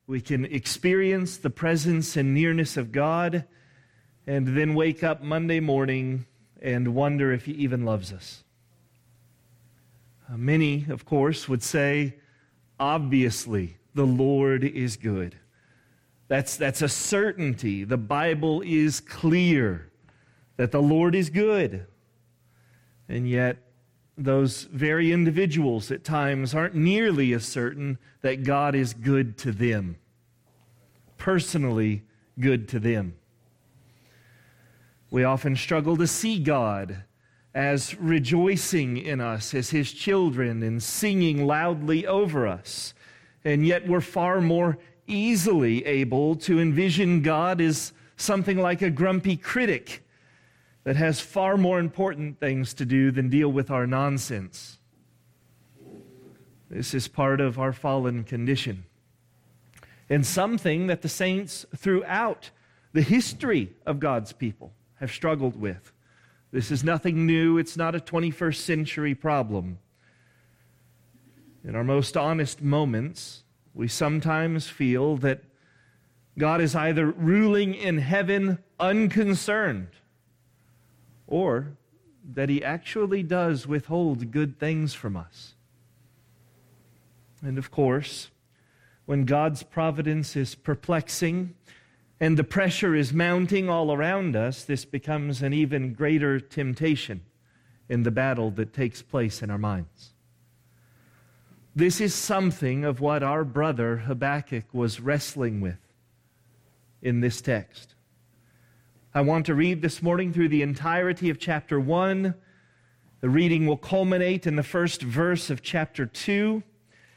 We can experience the presence and nearness of God and then wake up Monday morning and wonder if He even loves us. Many, of course, would say, obviously, the Lord is good. That's a certainty. The Bible is clear that the Lord is good. And yet, those very individuals at times aren't nearly as certain that God is good to them, personally good to them. We often struggle to see God as rejoicing in us as His children and singing loudly over us. And yet we're far more easily able to envision God as something like a grumpy critic that has far more important things to do than deal with our nonsense. This is part of our fallen condition, and something that the saints throughout the history of God's people have struggled with. This is nothing new. It's not a 21st century problem. In our most honest moments, we sometimes feel that God is either ruling in heaven unconcerned, or that He actually does withhold good things from us. And of course, when God's providence is perplexing and the pressure is mounting all around us, this becomes an even greater temptation in the battle that takes place in our minds. This is something of what our brother Habakkuk was wrestling with in this text. I want to read this morning through the entirety of chapter 1. The reading will culminate in the first verse of chapter 2.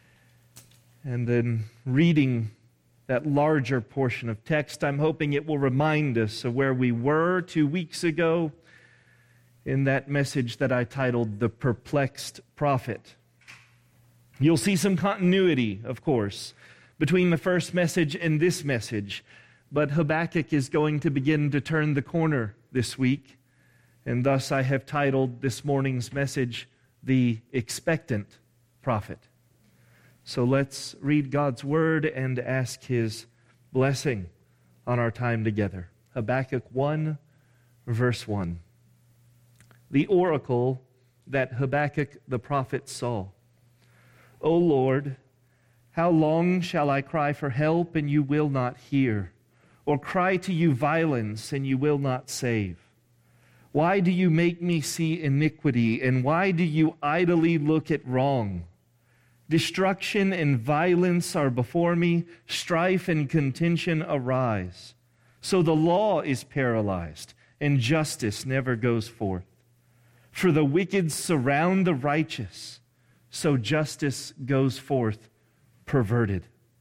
And then reading that larger portion of text, I'm hoping it will remind us of where we were 2 weeks ago in that message that I titled The Perplexed Prophet. You'll see some continuity, of course, between the first message and this message. But Habakkuk is going to begin to turn the corner this week, and thus I have titled this morning's message, The Expectant Prophet. So let's read God's Word and ask His blessing on our time together. Habakkuk 1, verse 1. The oracle that Habakkuk the prophet saw. O Lord, how long shall I cry for help and you will not hear? Or cry to you violence, and you will not save? Why do you make me see iniquity, and why do you idly look at wrong? Destruction and violence are before me, strife and contention arise. So the law is paralyzed, and justice never goes forth. For the wicked surround the righteous, so justice goes forth perverted.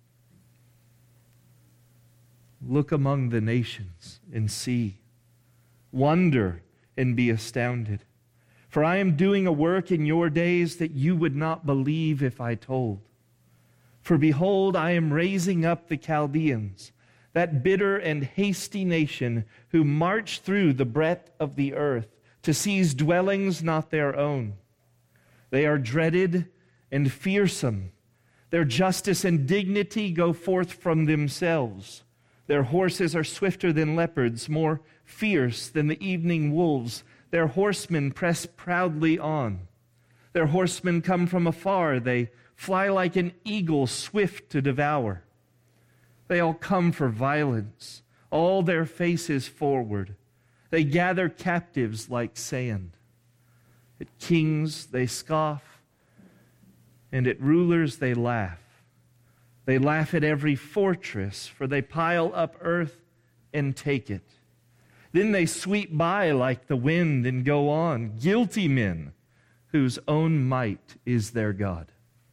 Look among the nations and see. Wonder and be astounded. For I am doing a work in your days that you would not believe if I told. For behold, I am raising up the Chaldeans, that bitter and hasty nation who march through the breadth of the earth to seize dwellings not their own. They are dreaded and fearsome. Their justice and dignity go forth from themselves. Their horses are swifter than leopards, more fierce than the evening wolves. Their horsemen press proudly on. Their horsemen come from afar. They fly like an eagle, swift to devour. They all come for violence, all their faces forward. They gather captives like sand. At kings they scoff, and at rulers they laugh. They laugh at every fortress, for they pile up earth and take it. Then they sweep by like the wind and go on, guilty men whose own might is their God.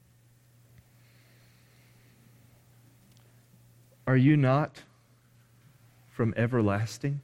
Are you not from everlasting?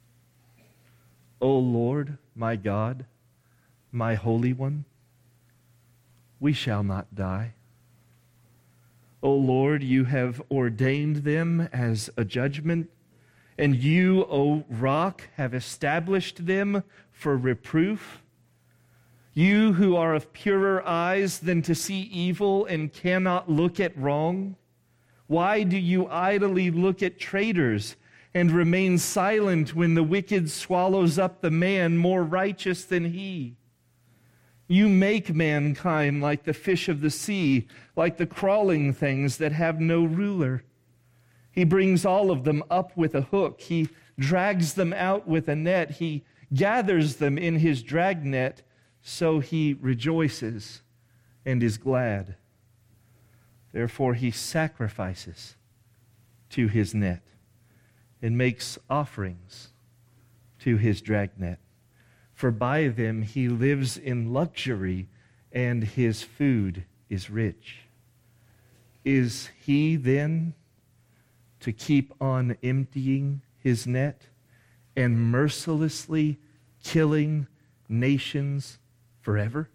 O Lord, my God, my Holy One, we shall not die. O Lord, you have ordained them as a judgment, and you, O rock, have established them for reproof. You who are of purer eyes than to see evil and cannot look at wrong, Why do you idly look at traitors and remain silent when the wicked swallows up the man more righteous than he? You make mankind like the fish of the sea, like the crawling things that have no ruler. He brings all of them up with a hook. He drags them out with a net. He gathers them in his dragnet, so he rejoices and is glad. Therefore he sacrifices to his net and makes offerings to his dragnet. For by them he lives in luxury, and his food is rich. Is he then to keep on emptying his net and mercilessly killing nations forever?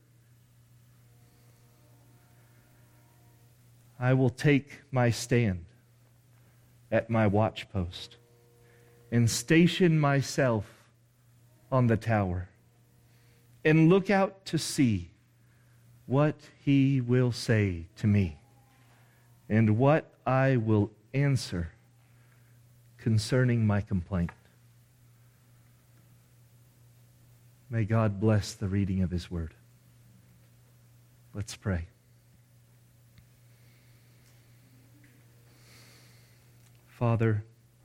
I will take my stand at my watchpost and station myself on the tower and look out to see what he will say to me and what I will answer concerning my complaint. May God bless the reading of his word. Let's pray. Father,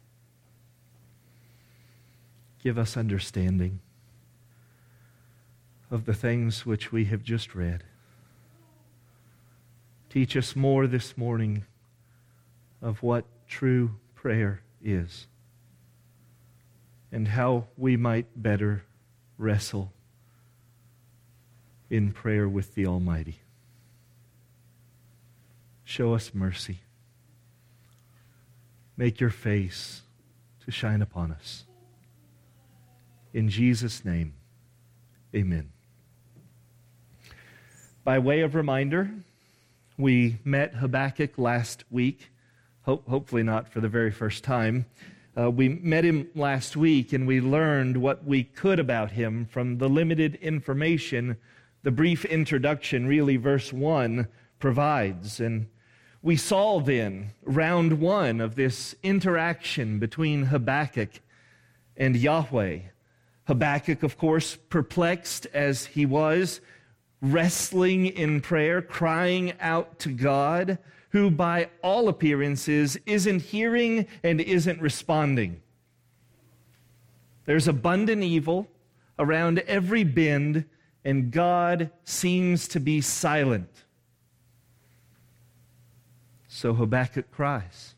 give us understanding of the things which we have just read. Teach us more this morning of what true prayer is and how we might better wrestle in prayer with the Almighty. Show us mercy. Make your face to shine upon us. In Jesus' name, amen. By way of reminder, we met Habakkuk last week, hopefully not for the very first time. We met him last week, and we learned what we could about him from the limited information the brief introduction, really verse 1, provides. And we saw then round 1 of this interaction between Habakkuk and Yahweh. Habakkuk, of course, perplexed as he was, wrestling in prayer, crying out to God, who by all appearances isn't hearing and isn't responding. There's abundant evil around every bend, and God seems to be silent. So Habakkuk cries,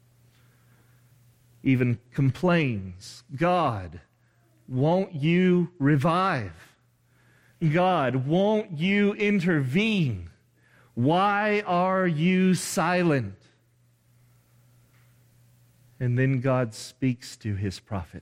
even complains, God, won't you revive? God, won't you intervene? Why are you silent? And then God speaks to his prophet.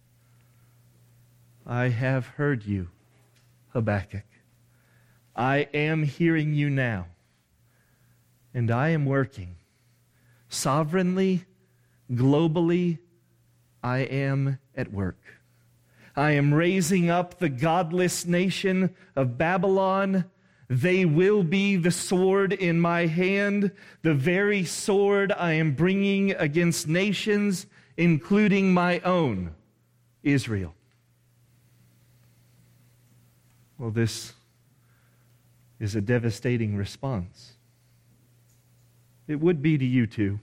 I have heard you, Habakkuk. I am hearing you now, and I am working. Sovereignly, globally, I am at work. I am raising up the godless nation of Babylon. They will be the sword in my hand, the very sword I am bringing against nations, including my own, Israel. Well, this is a devastating response. It would be to you too.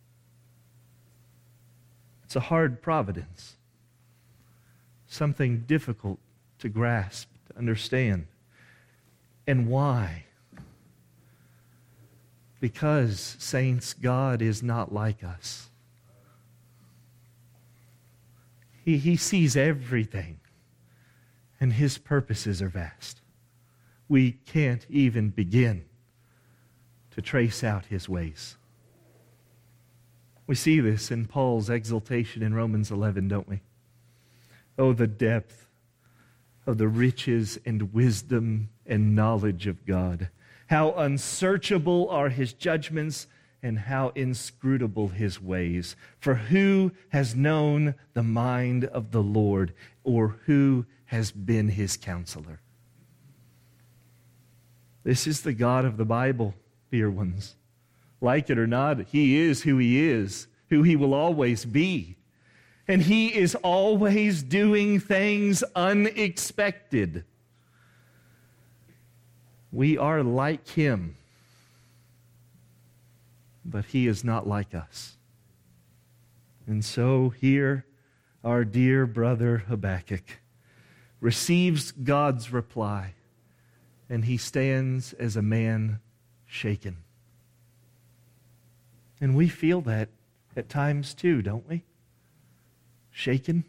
It's a hard providence. Something difficult to grasp, to understand. And why? Because, saints, God is not like us. He sees everything, and his purposes are vast. We can't even begin to trace out his ways. We see this in Paul's exaltation in Romans 11, don't we? Oh, the depth of the riches and wisdom and knowledge of God. How unsearchable are his judgments and how inscrutable his ways. For who has known the mind of the Lord, or who has been his counselor? This is the God of the Bible, dear ones. Like it or not, he is, who he will always be. And he is always doing things unexpected. We are like him, but he is not like us. And so here, our dear brother Habakkuk receives God's reply, and he stands as a man shaken. And we feel that at times too, don't we? Shaken.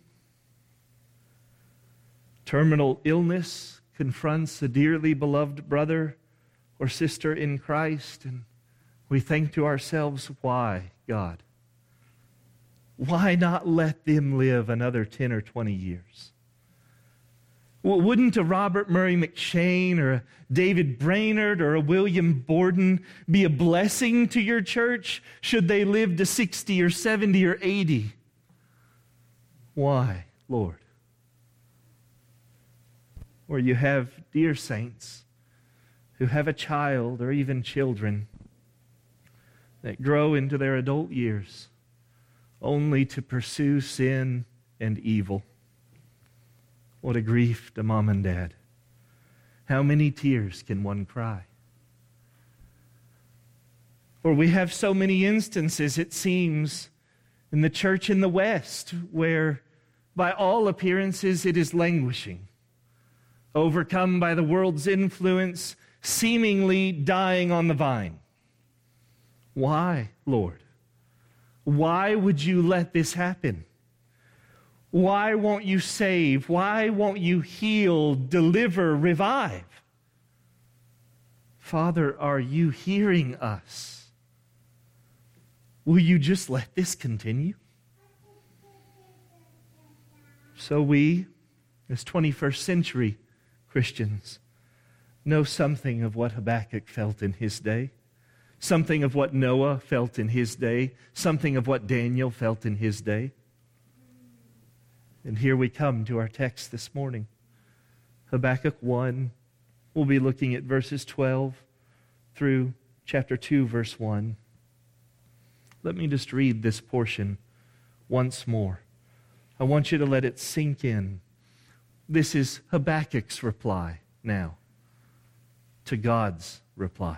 Terminal illness confronts a dearly beloved brother or sister in Christ, and we think to ourselves, why, God? Why not let them live another 10 or 20 years? Well, wouldn't a Robert Murray McCheyne or a David Brainerd or a William Borden be a blessing to your church should they live to 60 or 70 or 80? Why, Lord? Or you have dear saints who have a child or even children that grow into their adult years only to pursue sin and evil. What a grief to mom and dad. How many tears can one cry? Or we have so many instances, it seems, in the church in the West where, by all appearances, it is languishing, overcome by the world's influence, seemingly dying on the vine. Why, Lord? Why would you let this happen? Why won't you save? Why won't you heal, deliver, revive? Father, are you hearing us? Will you just let this continue? So we, as 21st century Christians, know something of what Habakkuk felt in his day, something of what Noah felt in his day, something of what Daniel felt in his day. And here we come to our text this morning. Habakkuk 1. We'll be looking at verses 12 through chapter 2, verse 1. Let me just read this portion once more. I want you to let it sink in. This is Habakkuk's reply now to God's reply.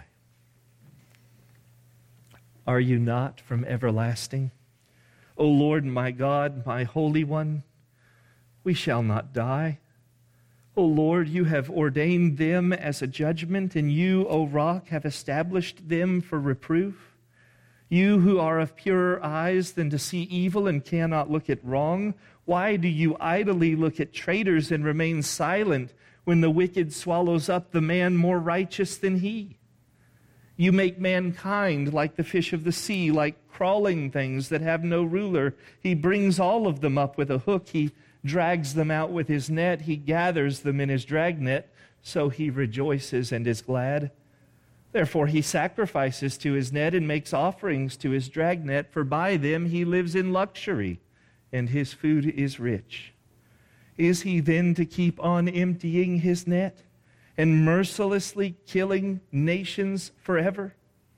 Are you not from everlasting? O Lord, my God, my Holy One, we shall not die. O Lord, you have ordained them as a judgment, and you, O Rock, have established them for reproof. You who are of purer eyes than to see evil and cannot look at wrong, why do you idly look at traitors and remain silent when the wicked swallows up the man more righteous than he? You make mankind like the fish of the sea, like crawling things that have no ruler. He brings all of them up with a hook. He drags them out with his net. He gathers them in his dragnet, so he rejoices and is glad. Therefore he sacrifices to his net and makes offerings to his dragnet, for by them he lives in luxury, and his food is rich. Is he then to keep on emptying his net and mercilessly killing nations forever?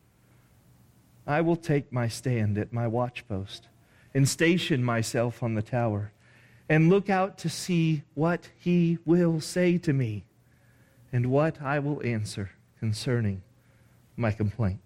I will take my stand at my watchpost and station myself on the tower and look out to see what he will say to me and what I will answer concerning my complaint.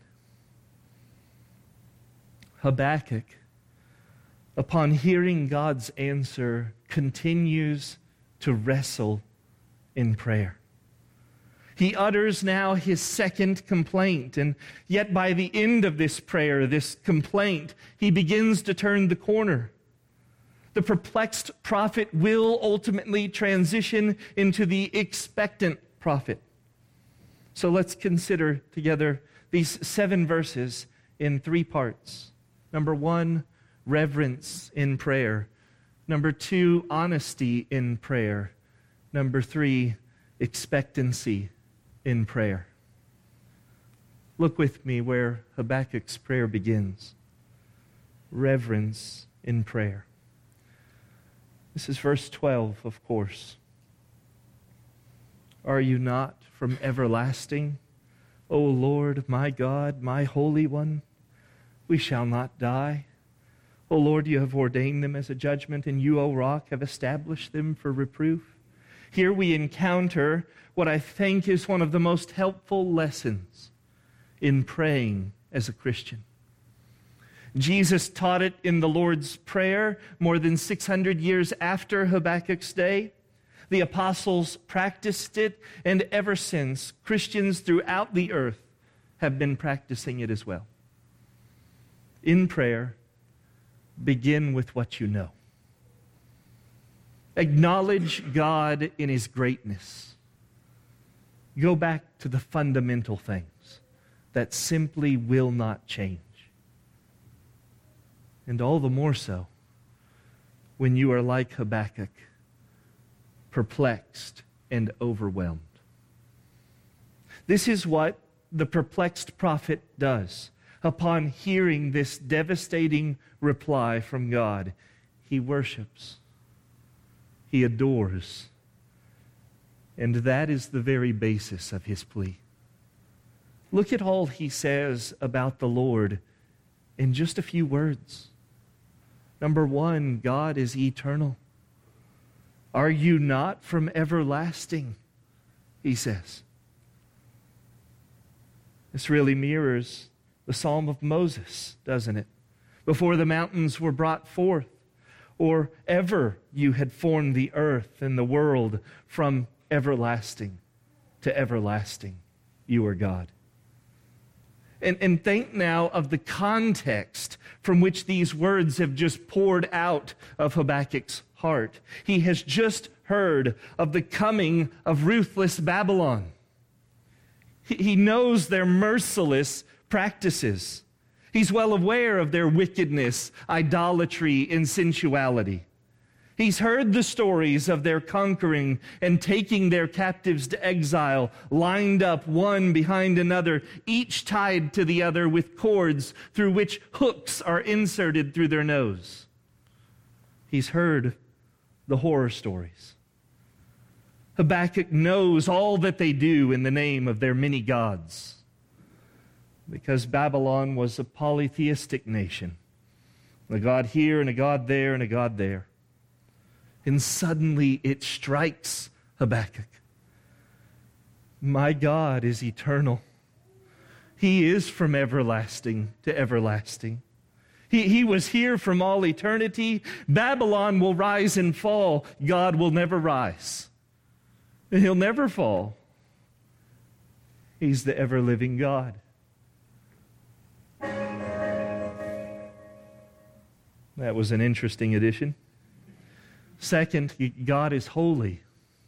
Habakkuk, upon hearing God's answer, continues to wrestle in prayer. He utters now his second complaint, and yet by the end of this prayer, this complaint, he begins to turn the corner. The perplexed prophet will ultimately transition into the expectant prophet. So let's consider together these 7 verses in 3 parts. Number 1, reverence in prayer. Number 2, honesty in prayer. Number 3, expectancy in prayer. Look with me where Habakkuk's prayer begins. Reverence in prayer. This is verse 12, of course. Are you not from everlasting, O Lord, my God, my Holy One? we shall not die. O Lord, you have ordained them as a judgment, and you, O rock, have established them for reproof. Here we encounter what I think is one of the most helpful lessons in praying as a Christian. Jesus taught it in the Lord's Prayer more than 600 years after Habakkuk's day. The apostles practiced it, and ever since, Christians throughout the earth have been practicing it as well. In prayer, begin with what you know. Acknowledge God in His greatness. Go back to the fundamental things that simply will not change. And all the more so when you are like Habakkuk, perplexed and overwhelmed. This is what the perplexed prophet does. Upon hearing this devastating reply from God, he worships, he adores, and that is the very basis of his plea. Look at all he says about the Lord in just a few words. Number one, God is eternal. Are you not from everlasting? He says. This really mirrors the Psalm of Moses, doesn't it? Before the mountains were brought forth, or ever you had formed the earth and the world, from everlasting to everlasting, you are God. And think now of the context from which these words have just poured out of Habakkuk's heart. He has just heard of the coming of ruthless Babylon. He knows their merciless practices. He's well aware of their wickedness, idolatry, and sensuality. He's heard the stories of their conquering and taking their captives to exile, lined up one behind another, each tied to the other with cords through which hooks are inserted through their nose. He's heard the horror stories. Habakkuk knows all that they do in the name of their many gods, because Babylon was a polytheistic nation, a god here and a god there and a god there. And suddenly it strikes Habakkuk. My God is eternal. He is from everlasting to everlasting. He was here from all eternity. Babylon will rise and fall. God will never rise. He'll never fall. He's the ever-living God. That was an interesting addition. Second, God is holy.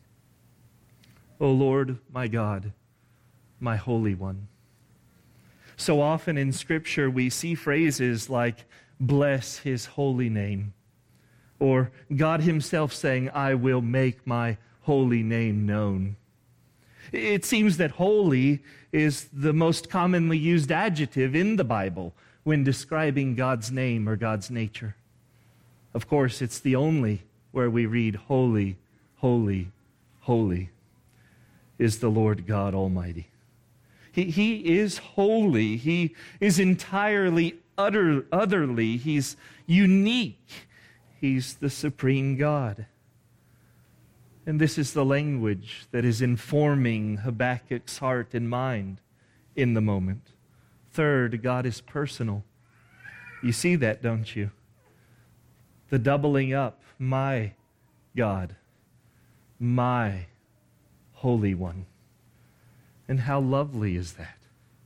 O Lord, my God, my Holy One. So often in Scripture we see phrases like, bless His holy name, or God Himself saying, I will make my holy name known. It seems that holy is the most commonly used adjective in the Bible when describing God's name or God's nature. Of course, it's the only where we read, holy, holy, holy is the Lord God Almighty. He is holy. He is entirely, utterly. He's unique. He's the supreme God. And this is the language that is informing Habakkuk's heart and mind in the moment. Third, God is personal. You see that, don't you? The doubling up. My God, my Holy One. And how lovely is that?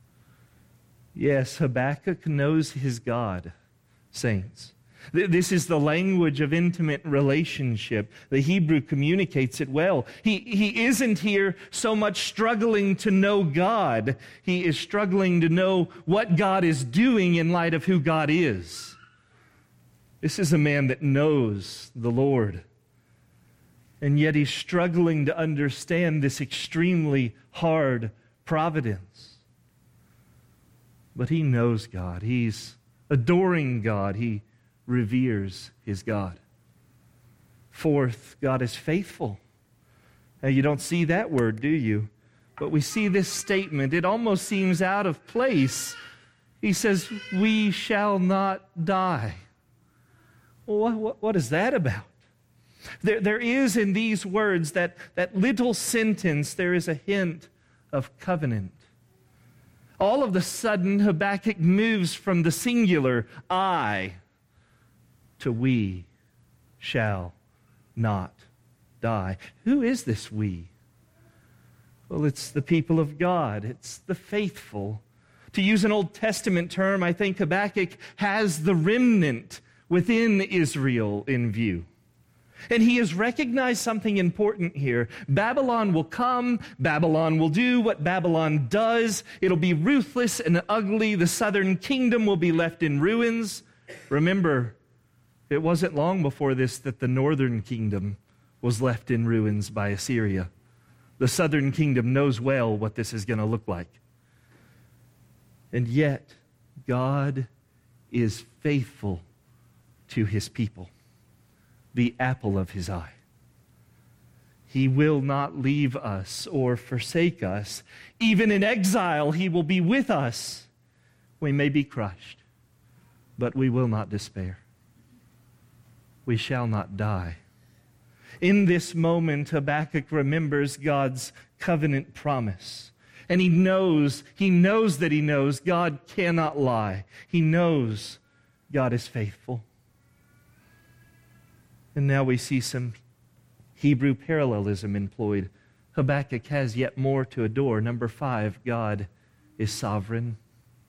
Yes, Habakkuk knows his God, saints. This is the language of intimate relationship. The Hebrew communicates it well. He isn't here so much struggling to know God. He is struggling to know what God is doing in light of who God is. This is a man that knows the Lord. And yet he's struggling to understand this extremely hard providence. But he knows God. He's adoring God. He reveres his God. Fourth, God is faithful. Now, you don't see that word, do you? But we see this statement. It almost seems out of place He says, we shall not die. Well, what is that about? There is in these words, that little sentence, there is a hint of covenant. All of a sudden, Habakkuk moves from the singular, I, to we shall not die. Who is this we? Well, it's the people of God. It's the faithful. To use an Old Testament term, I think Habakkuk has the remnant within Israel in view. And he has recognized something important here. Babylon will come. Babylon will do what Babylon does. It'll be ruthless and ugly. The southern kingdom will be left in ruins. Remember, it wasn't long before this that the northern kingdom was left in ruins by Assyria. The southern kingdom knows well what this is going to look like. And yet, God is faithful to his people, the apple of his eye. He will not leave us or forsake us. Even in exile, he will be with us. We may be crushed, but we will not despair. We shall not die. In this moment, Habakkuk remembers God's covenant promise. And he knows God cannot lie. He knows God is faithful. And now we see some Hebrew parallelism employed. Habakkuk has yet more to adore. Number 5, God is sovereign.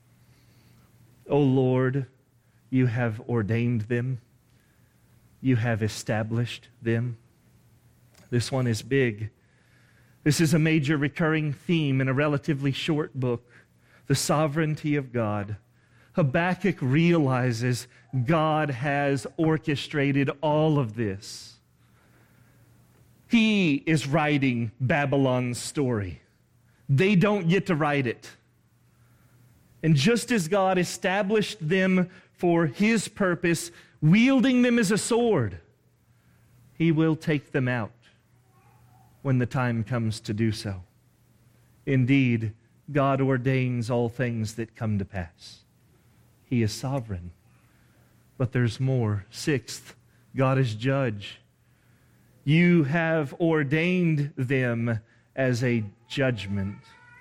O Lord, you have ordained them. You have established them. This one is big. This is a major recurring theme in a relatively short book, the sovereignty of God. Habakkuk realizes God has orchestrated all of this. He is writing Babylon's story. They don't get to write it. And just as God established them for his purpose, wielding them as a sword, he will take them out when the time comes to do so. Indeed, God ordains all things that come to pass. He is sovereign. But there's more. 6th, God is judge. You have ordained them as a judgment.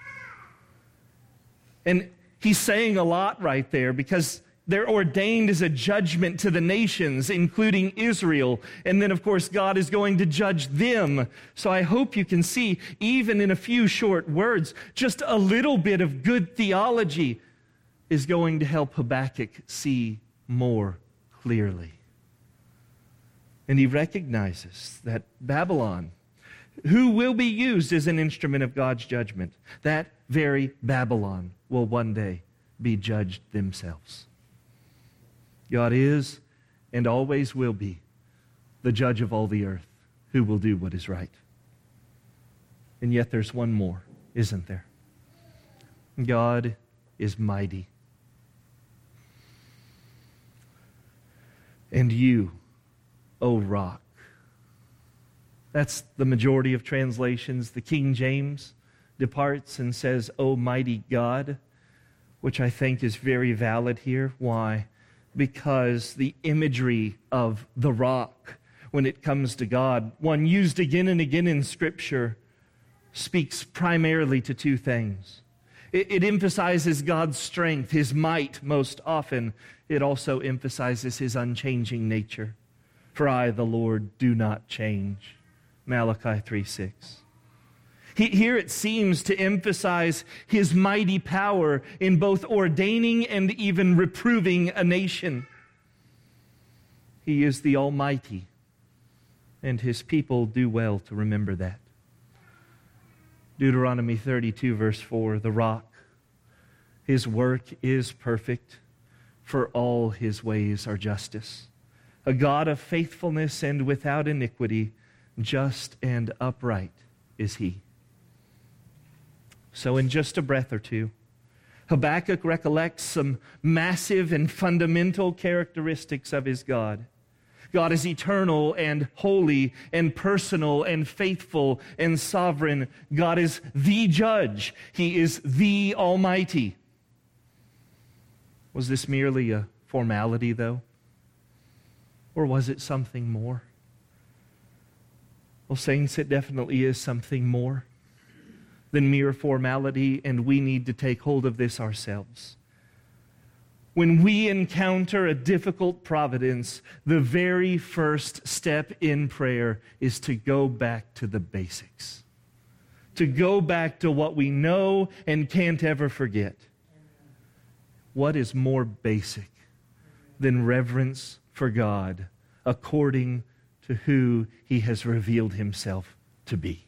And he's saying a lot right there, because they're ordained as a judgment to the nations, including Israel. And then, of course, God is going to judge them. So I hope you can see, even in a few short words, just a little bit of good theology is going to help Habakkuk see more clearly. And he recognizes that Babylon, who will be used as an instrument of God's judgment, that very Babylon will one day be judged themselves. God is and always will be the judge of all the earth, who will do what is right. And yet there's one more, isn't there? God is mighty. And you, O rock. That's the majority of translations. The King James departs and says, O mighty God, which I think is very valid here. Why? Because the imagery of the rock, when it comes to God, one used again and again in Scripture, speaks primarily to two things. It emphasizes God's strength, his might most often. It also emphasizes his unchanging nature. For I, the Lord, do not change. Malachi 3:6. Here it seems to emphasize his mighty power in both ordaining and even reproving a nation. He is the Almighty, and his people do well to remember that. Deuteronomy 32, verse 4, the rock. His work is perfect, for all his ways are justice. A God of faithfulness and without iniquity, just and upright is he. So in just a breath or two, Habakkuk recollects some massive and fundamental characteristics of his God. God is eternal and holy and personal and faithful and sovereign. God is the judge. He is the Almighty. Was this merely a formality, though? Or was it something more? Well, saints, it definitely is something more than mere formality, and we need to take hold of this ourselves. When we encounter a difficult providence, the very first step in prayer is to go back to the basics, to go back to what we know and can't ever forget. What is more basic than reverence for God according to who He has revealed Himself to be?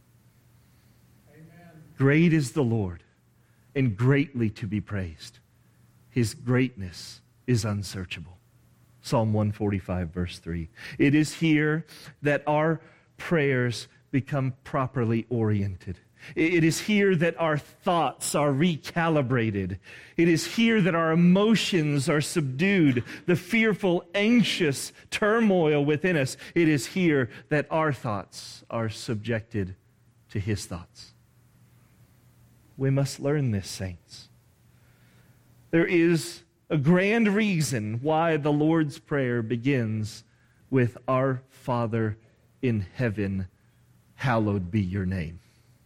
Amen. Great is the Lord, and greatly to be praised. His greatness is unsearchable. Psalm 145, verse 3. It is here that our prayers become properly oriented. It is here that our thoughts are recalibrated. It is here that our emotions are subdued, the fearful, anxious turmoil within us. It is here that our thoughts are subjected to His thoughts. We must learn this, saints. There is a grand reason why the Lord's Prayer begins with Our Father in heaven, hallowed be your name.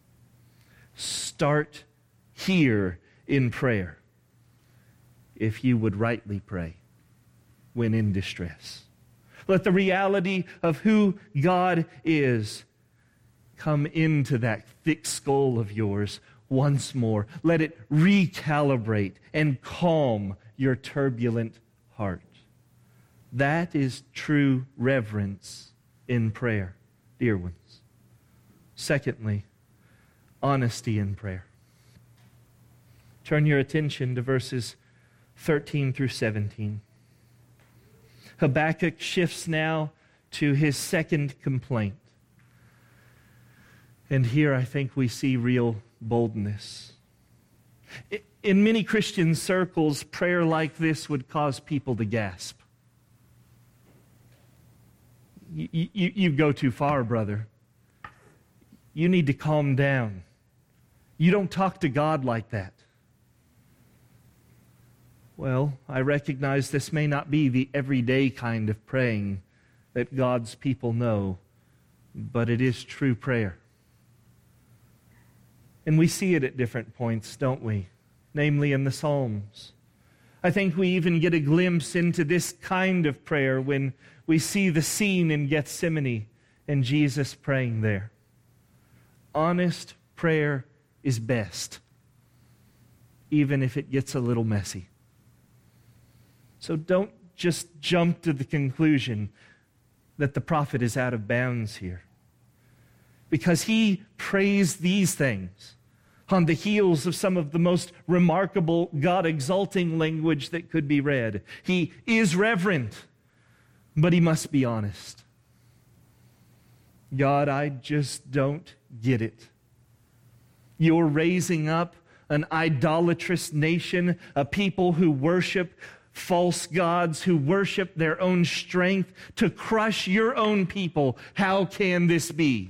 Start here in prayer if you would rightly pray when in distress. Let the reality of who God is come into that thick skull of yours once more. Let it recalibrate and calm your turbulent heart. That is true reverence in prayer, dear ones. Secondly, honesty in prayer. Turn your attention to verses 13 through 17. Habakkuk shifts now to his second complaint. And here I think we see real boldness. In many Christian circles, prayer like this would cause people to gasp. You go too far, brother. You need to calm down. You don't talk to God like that. Well, I recognize this may not be the everyday kind of praying that God's people know, but it is true prayer. And we see it at different points, don't we? Namely in the Psalms. I think we even get a glimpse into this kind of prayer when we see the scene in Gethsemane and Jesus praying there. Honest prayer is best, even if it gets a little messy. So don't just jump to the conclusion that the prophet is out of bounds here, because he prays these things on the heels of some of the most remarkable God-exalting language that could be read. He is reverent, but he must be honest. God, I just don't get it. You're raising up an idolatrous nation, a people who worship false gods, who worship their own strength to crush your own people. How can this be?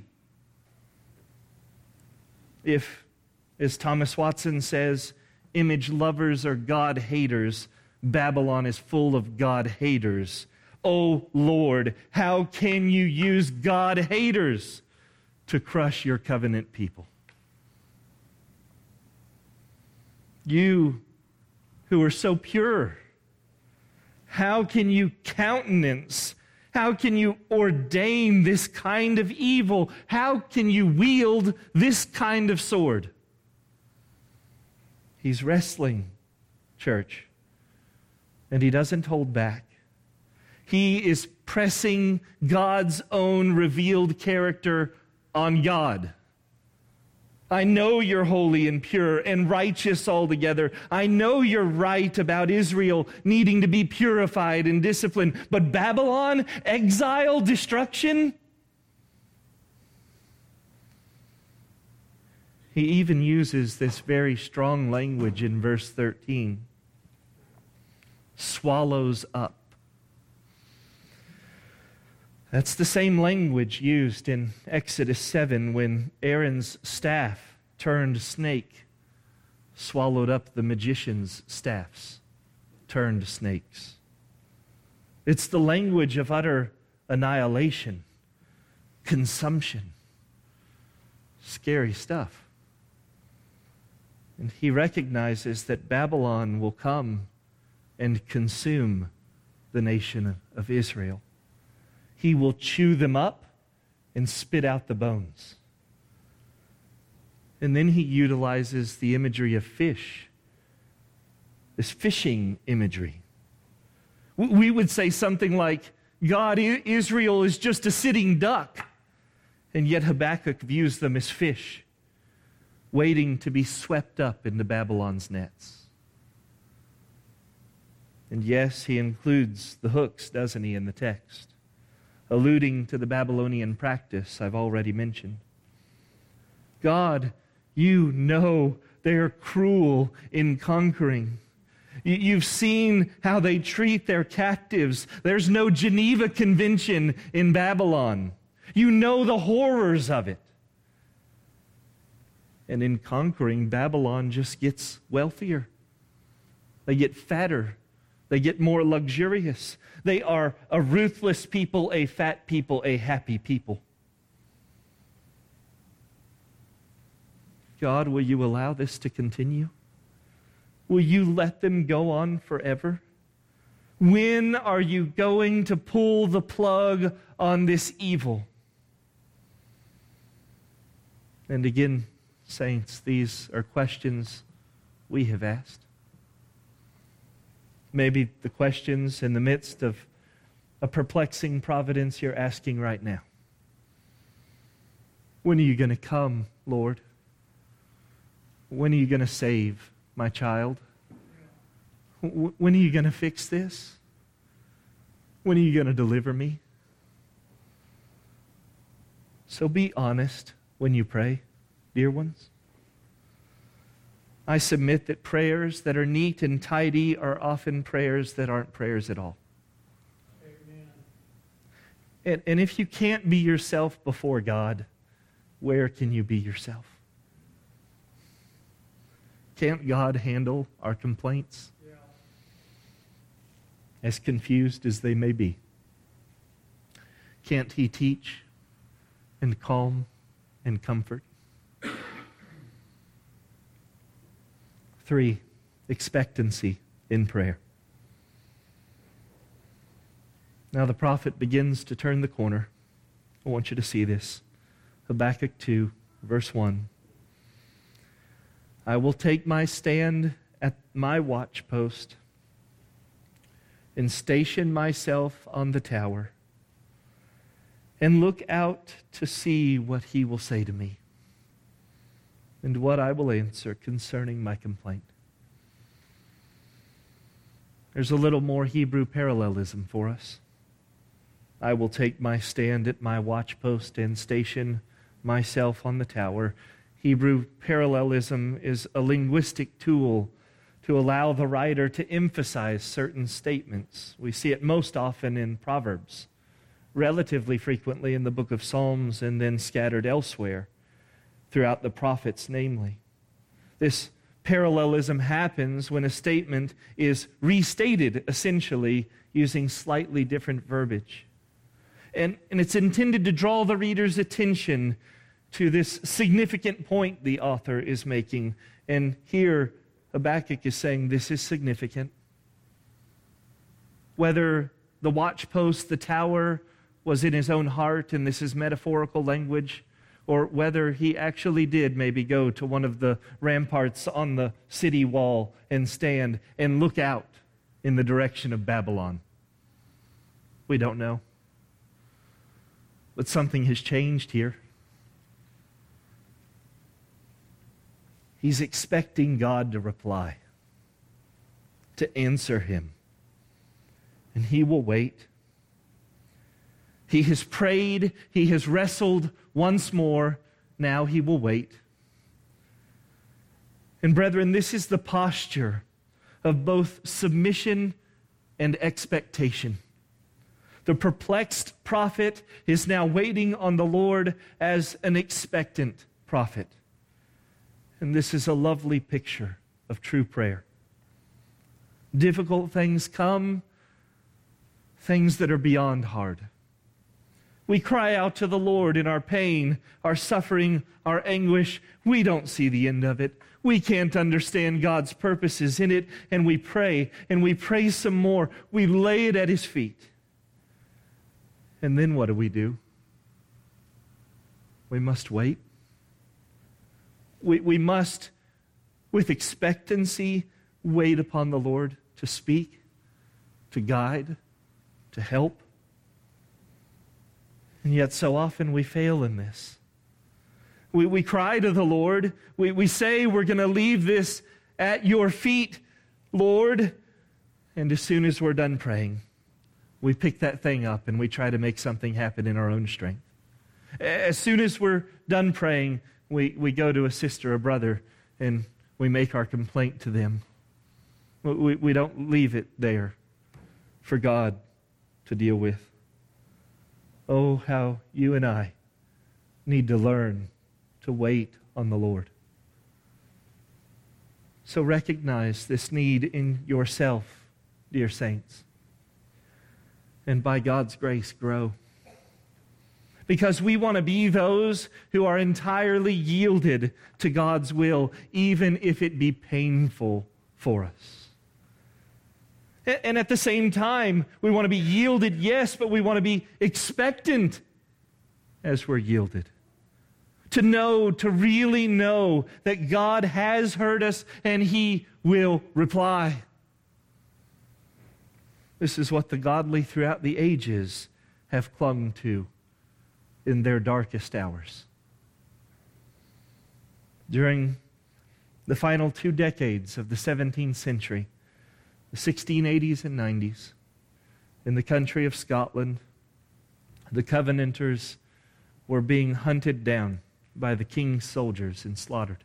If, as Thomas Watson says, image lovers are God haters, Babylon is full of God haters. Oh Lord, how can you use God haters to crush your covenant people? You who are so pure, how can you countenance, how can you ordain this kind of evil? How can you wield this kind of sword? He's wrestling, church, and he doesn't hold back. He is pressing God's own revealed character on God. I know you're holy and pure and righteous altogether. I know you're right about Israel needing to be purified and disciplined. But Babylon, exile, destruction? He even uses this very strong language in verse 13. Swallows up. That's the same language used in Exodus 7 when Aaron's staff turned snake, swallowed up the magician's staffs. turn to snakes. It's the language of utter annihilation, consumption. Scary stuff. And he recognizes that Babylon will come and consume the nation of Israel. He will chew them up and spit out the bones. And then he utilizes the imagery of fish, this fishing imagery. We would say something like, God, Israel is just a sitting duck. And yet Habakkuk views them as fish, waiting to be swept up into Babylon's nets. And yes, he includes the hooks, doesn't he, in the text, alluding to the Babylonian practice I've already mentioned. God, you know they're cruel in conquering. You've seen how they treat their captives. There's no Geneva Convention in Babylon. You know the horrors of it. And in conquering, Babylon just gets wealthier. They get fatter. They get more luxurious. They are a ruthless people, a fat people, a happy people. God, will you allow this to continue? Will you let them go on forever? When are you going to pull the plug on this evil? And again, saints, these are questions we have asked. Maybe the questions in the midst of a perplexing providence you're asking right now. When are you going to come, Lord? When are you going to save my child? When are you going to fix this? When are you going to deliver me? So be honest when you pray, dear ones. I submit that prayers that are neat and tidy are often prayers that aren't prayers at all. Amen. And if you can't be yourself before God, where can you be yourself? Can't God handle our complaints? Yeah. As confused as they may be. Can't He teach and calm and comfort? 3, expectancy in prayer. Now the prophet begins to turn the corner. I want you to see this. Habakkuk 2, verse 1. I will take my stand at my watchpost and station myself on the tower and look out to see what He will say to me and what I will answer concerning my complaint. There's a little more Hebrew parallelism for us. I will take my stand at my watchpost and station myself on the tower. Hebrew parallelism is a linguistic tool to allow the writer to emphasize certain statements. We see it most often in Proverbs, relatively frequently in the book of Psalms, and then scattered elsewhere throughout the prophets, namely. This parallelism happens when a statement is restated, essentially, using slightly different verbiage. And it's intended to draw the reader's attention to this significant point the author is making. And here, Habakkuk is saying this is significant. Whether the watchpost, the tower, was in his own heart, and this is metaphorical language, or whether he actually did maybe go to one of the ramparts on the city wall and stand and look out in the direction of Babylon. We don't know. But something has changed here. He's expecting God to reply, to answer him. And he will wait. He has prayed, he has wrestled once more, now he will wait. And brethren, this is the posture of both submission and expectation. The perplexed prophet is now waiting on the Lord as an expectant prophet. And this is a lovely picture of true prayer. difficult things come, things that are beyond hard. We cry out to the Lord in our pain, our suffering, our anguish. We don't see the end of it. We can't understand God's purposes in it, and we pray some more. We lay it at His feet. And then what do? We must wait. We must, with expectancy, wait upon the Lord to speak, to guide, to help. And yet so often we fail in this. We cry to the Lord. We say we're going to leave this at your feet, Lord. And as soon as we're done praying, we pick that thing up and we try to make something happen in our own strength. As soon as we're done praying, we go to a sister or brother and we make our complaint to them. We don't leave it there for God to deal with. Oh, how you and I need to learn to wait on the Lord. So recognize this need in yourself, dear saints. And by God's grace, grow. Because we want to be those who are entirely yielded to God's will, even if it be painful for us. And at the same time, we want to be yielded, yes, but we want to be expectant as we're yielded. To know, to really know that God has heard us and He will reply. This is what the godly throughout the ages have clung to in their darkest hours. During the final 2 decades of the 17th century, the 1680s and 90s, in the country of Scotland, the Covenanters were being hunted down by the king's soldiers and slaughtered.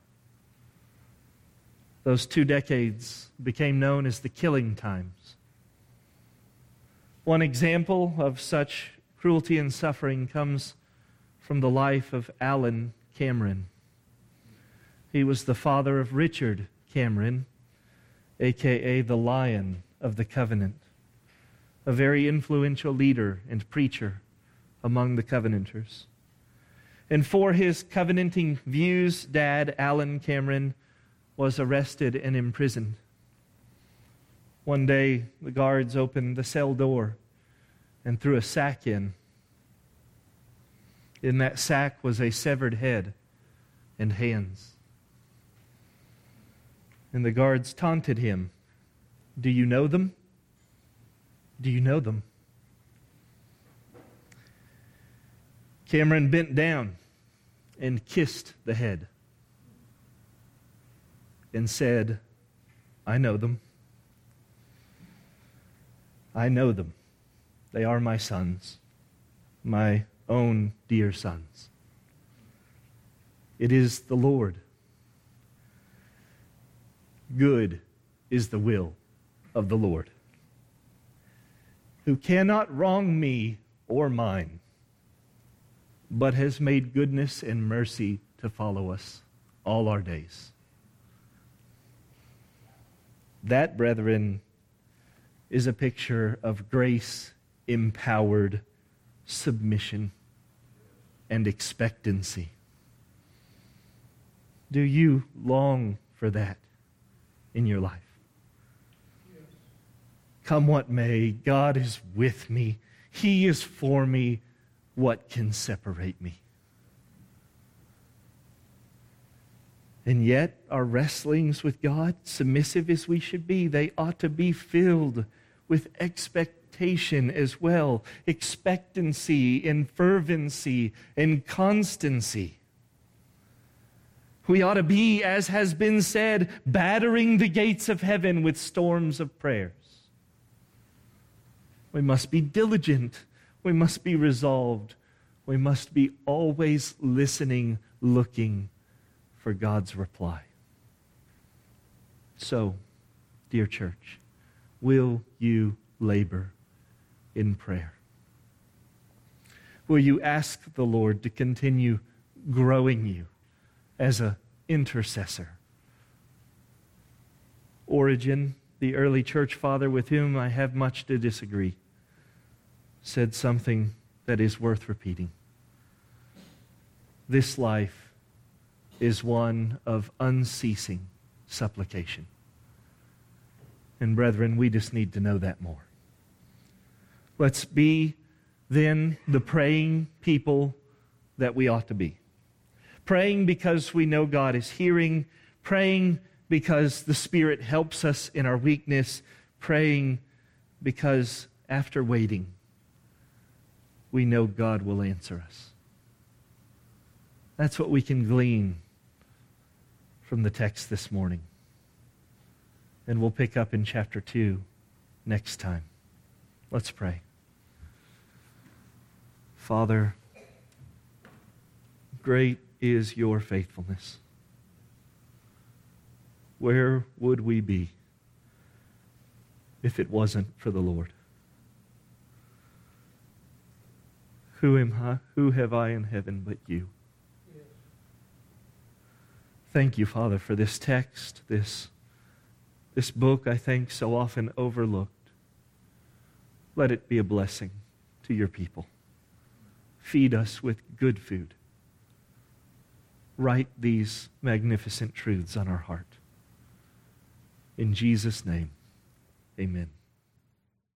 Those 2 decades became known as the killing times. One example of such cruelty and suffering comes from the life of Alan Cameron. He was the father of Richard Cameron, a.k.a. the Lion of the Covenant, a very influential leader and preacher among the Covenanters. And for his covenanting views, Dad, Alan Cameron, was arrested and imprisoned. One day, the guards opened the cell door and threw a sack in. In that sack was a severed head and hands. And the guards taunted him. Do you know them? Do you know them? Cameron bent down and kissed the head and said, I know them. I know them. They are my sons, my own dear sons. It is the Lord. Good is the will of the Lord, who cannot wrong me or mine, but has made goodness and mercy to follow us all our days. That, brethren, is a picture of grace-empowered submission and expectancy. Do you long for that in your life? Yes. Come what may, God is with me. He is for me. What can separate me? And yet, our wrestlings with God, submissive as we should be, they ought to be filled with expectation as well. Expectancy and fervency and constancy. We ought to be, as has been said, battering the gates of heaven with storms of prayers. We must be diligent. We must be resolved. We must be always listening, looking for God's reply. So, dear church, will you labor in prayer? Will you ask the Lord to continue growing you as an intercessor? Origen the early church father with whom I have much to disagree, said something that is worth repeating. This life is one of unceasing supplication. And brethren, we just need to know that more. Let's be then the praying people that we ought to be. Praying because we know God is hearing, praying because the Spirit helps us in our weakness, praying because after waiting, we know God will answer us. That's what we can glean from the text this morning. And we'll pick up in chapter 2 next time. Let's pray. Father, great is your faithfulness. Where would we be if it wasn't for the Lord? Who have I in heaven but you? Thank you, Father, for this text, this book I think so often overlooked. Let it be a blessing to your people. Feed us with good food. Write these magnificent truths on our heart. In Jesus' name, amen.